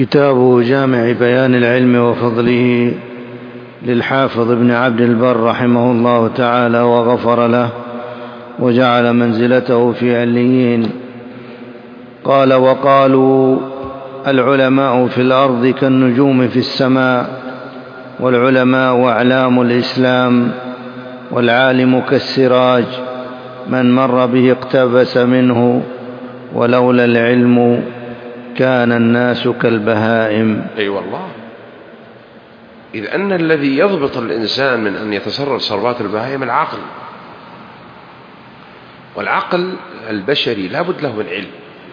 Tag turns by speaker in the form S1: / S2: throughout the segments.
S1: كتاب جامع بيان العلم وفضله للحافظ ابن عبد البر رحمه الله تعالى وغفر له وجعل منزلته في عليين. قال: وقالوا العلماء في الأرض كالنجوم في السماء، والعلماء أعلام الإسلام، والعالم كالسراج من مر به اقتبس منه، ولولا العلم كان الناس كالبهائم.
S2: أي والله، إذ أن الذي يضبط الإنسان من أن يتصرف تصرفات البهائم العقل، والعقل البشري لا بد له من علم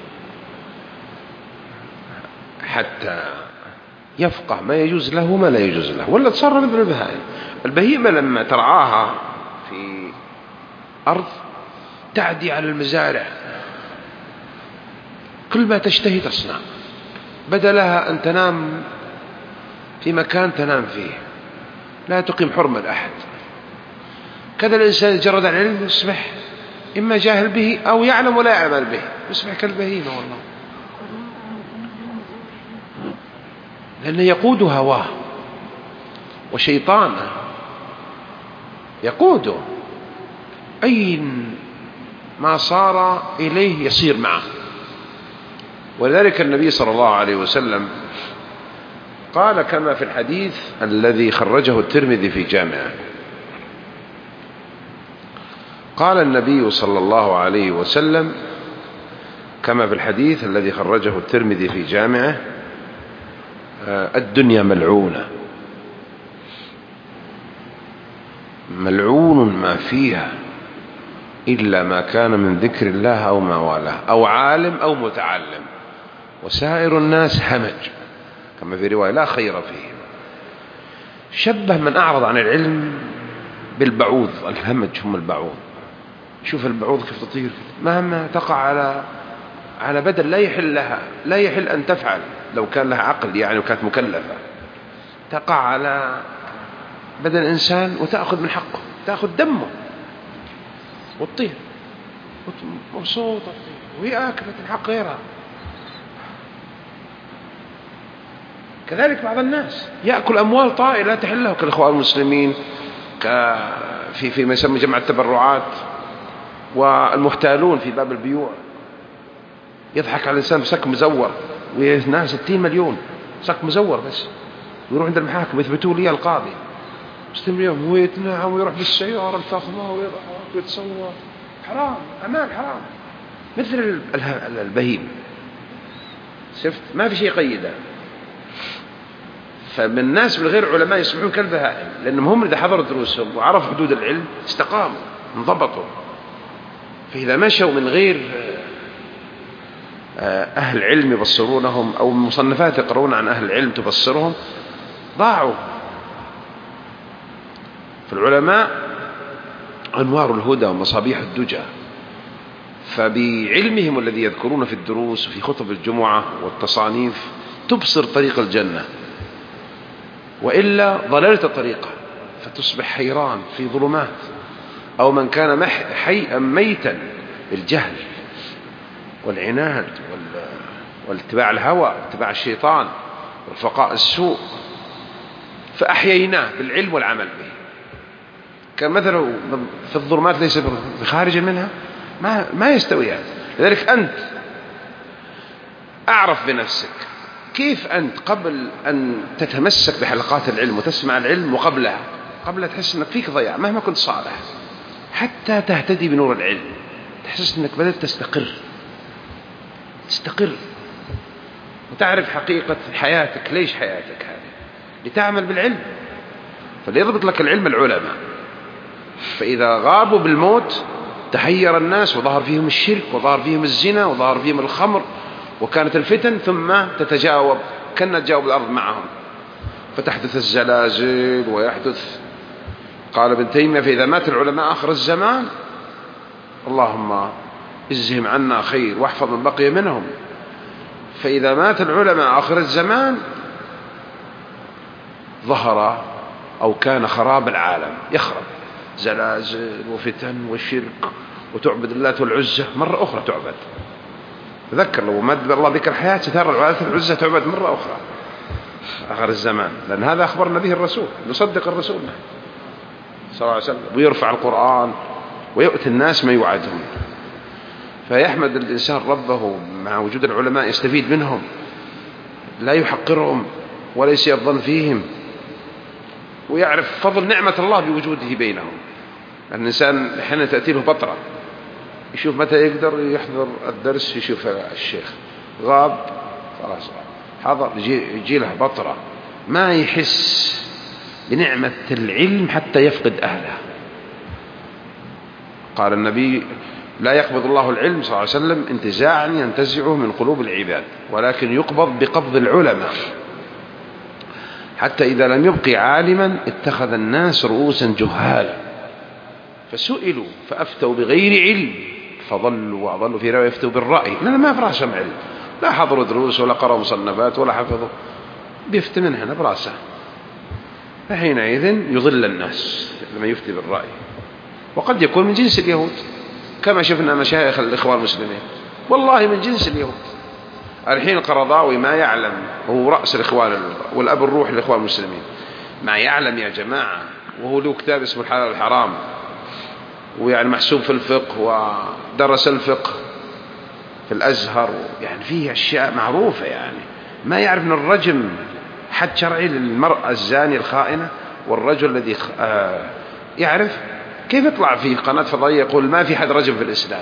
S2: حتى يفقه ما يجوز له وما لا يجوز له، ولا تصرف مثل البهائم. البهيمة لما ترعاها في أرض تعدي على المزارع، كل ما تشتهي تصنع، بدلها أن تنام في مكان تنام فيه، لا تقيم حرمة لأحد. كذا الإنسان يجرد عن العلم يصبح إما جاهل به أو يعلم ولا يعمل به، يصبح كالبهيمة والله، لأنه يقود هواه وشيطانه يقوده، أين ما صار إليه يصير معه. ولذلك النبي صلى الله عليه وسلم قال كما في الحديث الذي خرجه الترمذي في جامعه، قال النبي صلى الله عليه وسلم كما في الحديث الذي خرجه الترمذي في جامعه: الدنيا ملعونة، ملعون ما فيها إلا ما كان من ذكر الله أو ما والاه أو عالم أو متعلم، وسائر الناس همج، كما في رواية لا خير فيهم. شبه من أعرض عن العلم بالبعوض، الهمج هم البعوض. شوف البعوض كيف تطير، مهما تقع على بدل لا يحل أن تفعل لو كان لها عقل يعني وكانت مكلفة، تقع على بدن إنسان وتأخذ من حقه، تأخذ دمه وتطير مبسوطة وهي آكلة الحق غيرها. كذلك بعض الناس يأكل أموال طائلة تحله، كالإخوان المسلمين في ما يسمى جمع التبرعات، والمحتالون في باب البيوع، يضحك على الإنسان بسك مزور وينال 60 مليون سك مزور بس، ويروح عند المحاكم يثبتوا لي القاضي 60 مليون، هو يتنعم ويروح بالسيارة الفخمة ويضحك ويتصور. حرام، أمان حرام، مثل البهيم. شفت ما في شيء قيده. فمن الناس بالغير علماء يصبحون كالبهائم، لأنهم هم إذا حضروا دروسهم وعرفوا حدود العلم استقاموا انضبطوا. فإذا مشوا من غير أهل علم يبصرونهم أو مصنفات يقرؤون عن أهل العلم تبصرهم ضاعوا. فالعلماء أنوار الهدى ومصابيح الدجى، فبعلمهم الذي يذكرون في الدروس وفي خطب الجمعة والتصانيف تبصر طريق الجنة، وإلا ضللت طريقه فتصبح حيران في ظلمات. أو من كان حيئا ميتا بالجهل والعناد والاتباع الهوى واتباع الشيطان ورفقاء السوء، فأحييناه بالعلم والعمل به. كمثل في الظلمات ليس بخارج منها، ما يستويان. لذلك أنت أعرف بنفسك كيف أنت قبل أن تتمسك بحلقات العلم وتسمع العلم، وقبلها تحس أنك فيك ضياع مهما كنت صالح، حتى تهتدي بنور العلم تحس أنك بدأت تستقر وتعرف حقيقة حياتك. ليش حياتك هذه؟ لتعمل بالعلم. فليضبط لك العلم العلماء، فإذا غابوا بالموت تحير الناس وظهر فيهم الشرك وظهر فيهم الزنا وظهر فيهم الخمر وكانت الفتن، ثم تتجاوب كأنها تجاوب الأرض معهم، فتحدث الزلازل ويحدث. قال ابن تيمية: فإذا مات العلماء آخر الزمان اللهم اجزهم عنا خير واحفظ من بقي منهم. فإذا مات العلماء آخر الزمان ظهر أو كان خراب العالم، يخرب، زلازل وفتن وشرك، وتعبد اللات والعزة مرة أخرى تعبد. تذكر لو مد الله ذكر الحياة سترى العزة تعبد مرة أخرى آخر الزمان، لأن هذا أخبرنا به الرسول، نصدق الرسول صلى الله عليه وسلم، ويرفع القرآن ويؤتي الناس ما يوعدهم. فيحمد الإنسان ربه مع وجود العلماء، يستفيد منهم، لا يحقرهم ولا يسيء الظن فيهم، ويعرف فضل نعمة الله بوجوده بينهم. الإنسان حين تأتي له بطرة يشوف متى يقدر يحضر الدرس، يشوف الشيخ غاب خلاص حضر، يجي له بطرة ما يحس بنعمة العلم حتى يفقد أهله. قال النبي: لا يقبض الله العلم صلى الله عليه وسلم انتزاعا ينتزعه من قلوب العباد، ولكن يقبض بقبض العلماء، حتى إذا لم يبقي عالما اتخذ الناس رؤوسا جهالا فسئلوا فأفتوا بغير علم فضلوا وأضلوا، في رواية يفتوا بالرأي، لأن ما براسهم علم، لا حضروا دروس ولا قرأوا مصنفات ولا حفظوا، بيفتي من هنا براسه، فحينئذ يضل الناس لما يفتي بالرأي. وقد يكون من جنس اليهود كما شفنا مشايخ الإخوان المسلمين، والله من جنس اليهود. الحين القرضاوي ما يعلم، هو رأس الإخوان والأب الروح للإخوان المسلمين، ما يعلم يا جماعة، وهو له كتاب اسمه الحلال الحرام، ويعني محسوب في الفقه ودرس الفقه في الأزهر، يعني فيه أشياء معروفة، يعني ما يعرف أن الرجم حد شرعي للمرأة الزانية الخائنة، والرجل الذي يعرف كيف يطلع في قناة فضائية يقول ما في حد رجم في الإسلام؟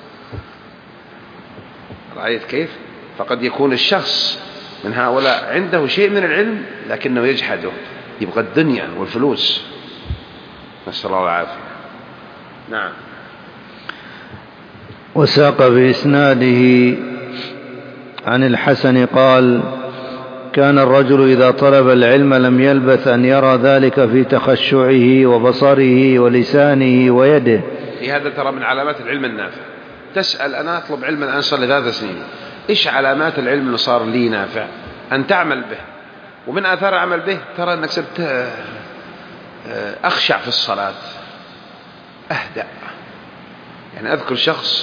S2: رأيت كيف؟ فقد يكون الشخص من هؤلاء عنده شيء من العلم لكنه يجحده، يبغى الدنيا والفلوس، نسأل الله العافية. نعم.
S1: وساق بإسناده عن الحسن قال: كان الرجل إذا طلب العلم لم يلبث أن يرى ذلك في تخشعه وبصره ولسانه ويده.
S2: في هذا ترى من علامات العلم النافع. تسأل: أنا أطلب علما الآن صار لي 3 سنين، إيش علامات العلم اللي صار لي نافع؟ أن تعمل به، ومن آثار عمل به ترى أنك صرت أخشع في الصلاة، أهدأ. يعني أذكر شخص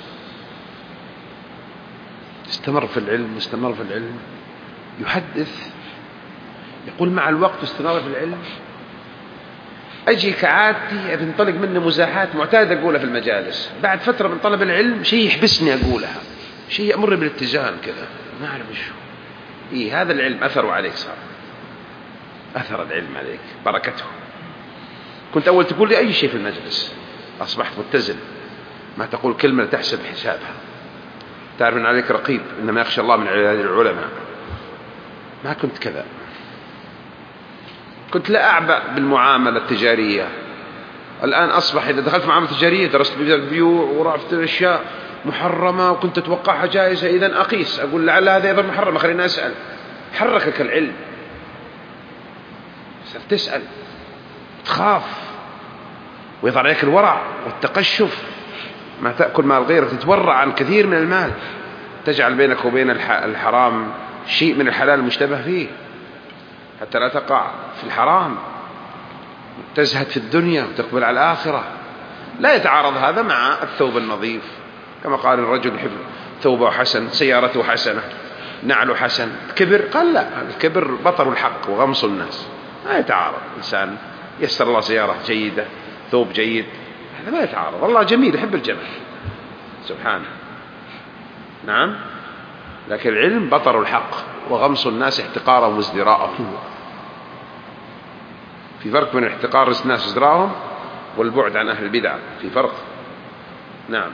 S2: استمر في العلم يحدث، يقول مع الوقت استمر في العلم أجي كعادتي بنطلق مني مزاحات معتاد أقولها في المجالس، بعد فترة من طلب العلم شيء يحبسني أقولها، شيء يأمر بالاتزان كذا، ما أعرف شو. هذا العلم أثره عليك، صار أثر العلم عليك بركته. كنت أول تقول لي أي شيء في المجلس، أصبحت متزن، ما تقول كلمة تحسب حسابها، تعرف أن عليك رقيب، إنما يخشى الله من العلماء. ما كنت كذا، كنت لا أعبأ بالمعاملة التجارية. الآن أصبح إذا دخلت معاملة تجارية درست البيوع ورعفت الأشياء محرمة وكنت أتوقعها جائزة، إذن أقيس أقول لعل هذا أيضا محرمة، خلينا أسأل. حركك العلم، تسأل، تخاف، ويظهر عليك الورع والتقشف، ما تأكل مال غيرك، تتورع عن كثير من المال، تجعل بينك وبين الحرام شيء من الحلال المشتبه فيه حتى لا تقع في الحرام، تزهد في الدنيا وتقبل على الآخرة. لا يتعارض هذا مع الثوب النظيف، كما قال الرجل يحب ثوبه حسن، سيارته حسنة، نعله حسن. الكبر قال لا، الكبر بطر الحق وغمص الناس، ما يتعارض. إنسان يسر الله سيارة جيدة، ثوب جيد، هذا ما يتعارض. الله جميل يحب الجمال سبحانه. نعم، لكن العلم بطر الحق وغمص الناس احتقارهم وازدراءهم. في فرق بين احتقار الناس وازدراءهم والبعد عن أهل البدع، في فرق. نعم.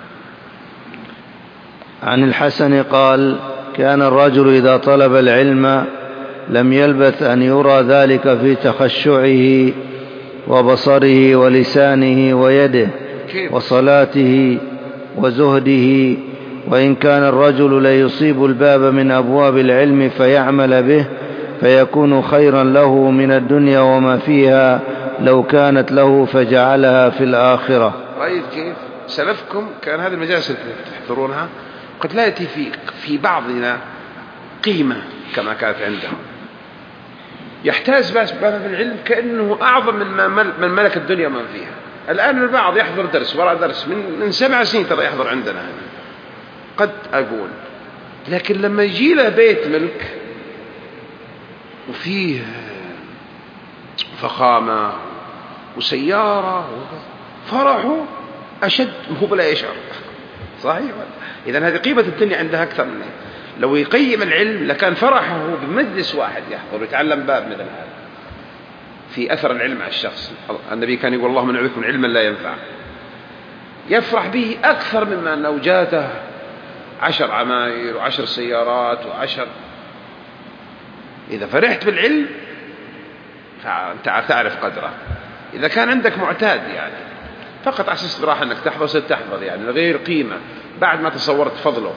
S1: عن الحسن قال: كان الرجل إذا طلب العلم لم يلبث أن يرى ذلك في تخشعه وبصره ولسانه ويده وصلاته وزهده، وإن كان الرجل ليصيب الباب من أبواب العلم فيعمل به فيكون خيرا له من الدنيا وما فيها لو كانت له فجعلها في الآخرة.
S2: رأيت كيف سلفكم كان هذه المجالس اللي تحضرونها قد لا يأتي في بعضنا قيمة كما كانت عندهم، يحتاز باب العلم كأنه أعظم من ملك الدنيا وما فيها. الآن البعض يحضر درس وراء درس من 7 سنين ترى يحضر عندنا هنا، قد أقول. لكن لما يجي له بيت ملك وفيه فخامة وسيارة فرحه أشد، هو بلا يشعر. صحيح. إذن هذه قيمة الدنيا عندها أكثر منه. لو يقيم العلم لكان فرحه بمجلس واحد يحضر ويتعلم باب مثل هذا في أثر العلم على الشخص. النبي كان يقول اللهم نعوذ علما لا ينفع، يفرح به أكثر مما أنه جاته 10 عماير و10 سيارات و10. إذا فرحت بالعلم فأنت تعرف قدره. إذا كان عندك معتاد يعني فقط على أساس راح أنك تحفظ ستحفظ يعني غير قيمة بعد ما تصورت فضله،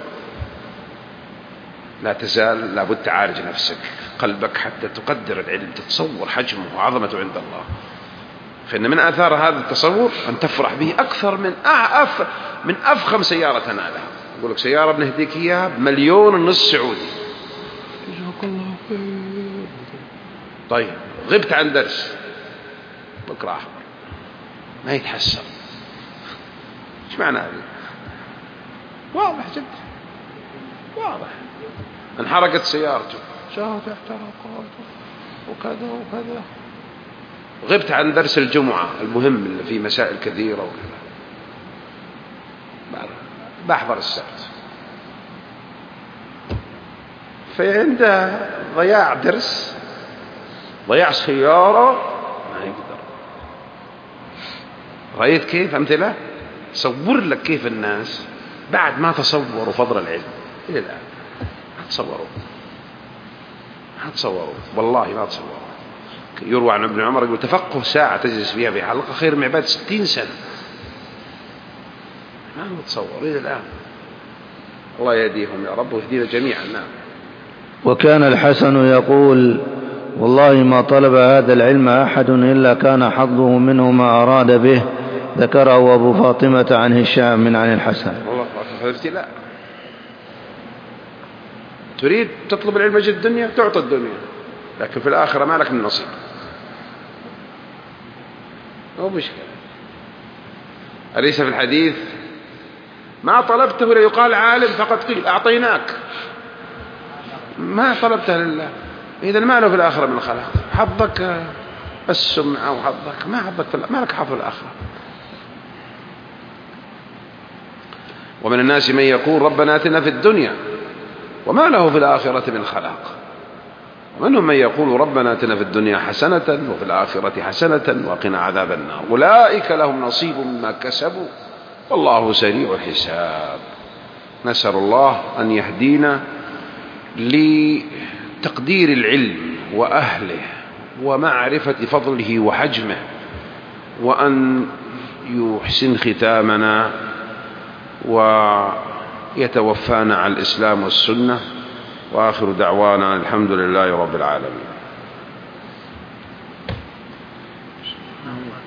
S2: لا تزال لابد تعالج نفسك قلبك حتى تقدر العلم، تتصور حجمه وعظمته عند الله. فإن من آثار هذا التصور أن تفرح به أكثر من أفخم سيارة تنالها. يقول لك سيارة بنهديك إياها ب1.5 مليون سعودي. جزاك الله خير. طيب غبت عن درس بكرة أحمر ما يتحسر. إيش معنى هذا؟ واضح جدا، واضح. انحرقت سيارته، جاءت احترقت وكذا وكذا. غبت عن درس الجمعة المهم اللي فيه مسائل كثيرة وكذا، بحضر السبت. فعنده ضياع درس، ضياع سيارة ما يقدر. رأيت كيف أمثلة؟ صور لك كيف الناس بعد ما تصوروا فضل العلم إلى الآن ما تصوروا والله ما تصوروا. يروى عن ابن عمر يقول تفقه ساعة تجلس فيها في حلقة خير من عبادة 60 سنة. ما نتصور إلى الآن. الله يهديهم يا رب ويهدينا جميعا. نعم.
S1: وكان الحسن يقول والله ما طلب هذا العلم أحد إلا كان حظه منه ما أراد به. ذكره أبو فاطمة عن هشام عن الحسن.
S2: والله ابتلاء. تريد تطلب العلم أجل الدنيا تعطى الدنيا، لكن في الآخرة ما لك من نصيب. هو مشكلة. أليس في الحديث ما طلبته ليقال عالم فقد قيل أعطيناك، ما طلبته لله. إذا ما له في الآخرة من خلاق. حظك السمعة وحظك ما لك حظ في الآخرة. ومن الناس من يقول ربنا آتنا في الدنيا وما له في الآخرة من خلاق، ومنهم من يقول ربنا آتنا في الدنيا حسنة وفي الآخرة حسنة وقنا عذاب النار. أولئك لهم نصيب مما كسبوا والله سريع الحساب. نسأل الله أن يهدينا لتقدير العلم وأهله ومعرفة فضله وحجمه، وأن يحسن ختامنا ويتوفانا على الإسلام والسنة. وآخر دعوانا الحمد لله رب العالمين.